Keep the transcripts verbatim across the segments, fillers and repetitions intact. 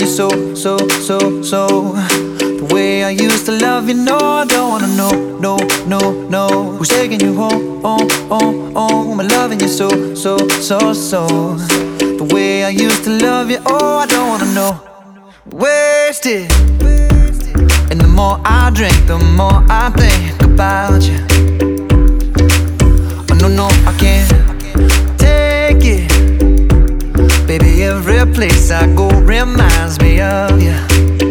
so, so, so, so. The way I used to love you, no, I don't wanna know, no, no, no. Who's taking you home, home, home, home? I'm loving you so, so, so, so. The way I used to love you, oh, I don't wanna know. Wasted. And the more I drink, the more I think about you. Oh, no, no, I can't take it. Baby, every place I go reminds me of you.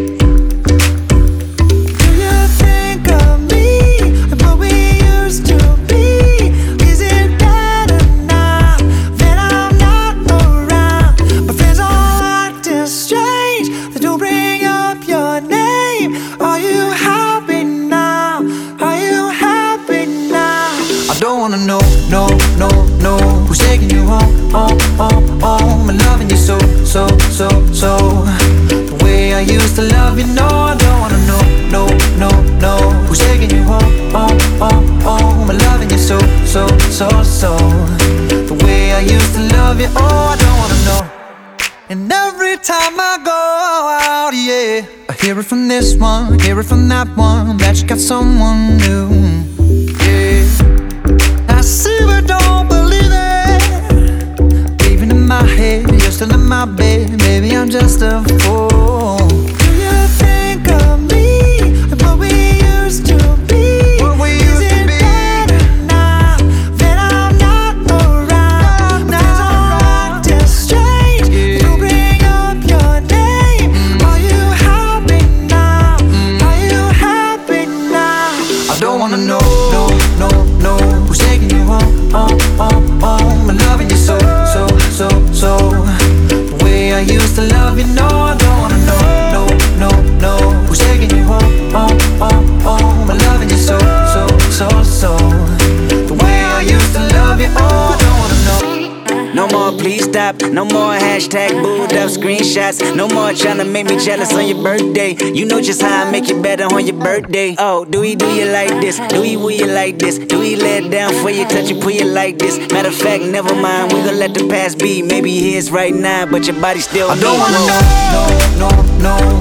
Do you think of me and what we used to be? Is it better now that I'm not around? My friends all acting strange, they don't bring up your name. Are you happy now? Are you happy now? I don't wanna know, no, no, no. Who's taking you home, home, home, home? I'm loving you so, so, so, so. The way I used to love you, no, I don't wanna know, no, no, no. Who's taking you home, home, home, home? I'm loving you so, so, so, so. The way I used to love you, oh, I don't wanna know. And every time I go out, yeah, I hear it from this one, hear it from that one, that you got someone new. Yeah, I see but don't believe it. Even in my head, you're still in my bed. Maybe I'm just a fool. Do you think of me and what we used to be? What we used to be. Is it better now that I'm not around? My friends are acting strange, they don't bring up your name. Are you happy now? Are you happy now? I don't wanna know, no, no, no. Who's taking you home, home, home, home? I'm loving you so, so, so, so. The way I used to love you, no, I don't wanna know, no, no, no. Who's taking you home, home, home, home? I'm loving you so, so, so, so. The way I used to love you, oh, I don't wanna know. No more please stop, no more hashtag booed up screenshots. No more trying to make me jealous on your birthday. You know just how I make you better on your birthday. Oh, do we do you like this? Do we will you like this? Do we let it down for you, touch you, pull you like this? Matter of fact, never mind, we gon' let the past be. Maybe here's right now, but your body still I me. don't wanna know, no, no, no.